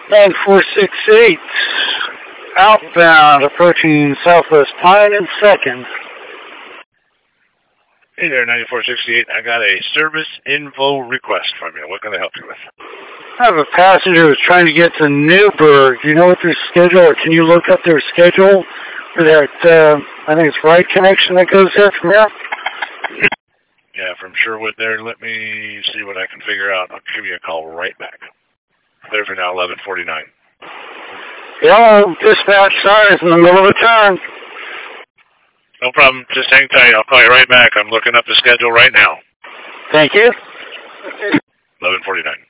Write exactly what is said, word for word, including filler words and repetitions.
nine four six eight, outbound, approaching Southwest Pine and second. Hey there, ninety-four sixty-eight. I got a service info request from you. What can I help you with? I have a passenger who's trying to get to Newburgh. Do you know what their schedule, or can you look up their schedule for that, uh, I think it's Ride Connection that goes there from here? Yeah, from Sherwood there. Let me see what I can figure out. I'll give you a call right back. There for now, eleven forty-nine. Hello, dispatch, sorry, it's in the middle of a turn. No problem. Just hang tight. I'll call you right back. I'm looking up the schedule right now. Thank you. eleven forty-nine.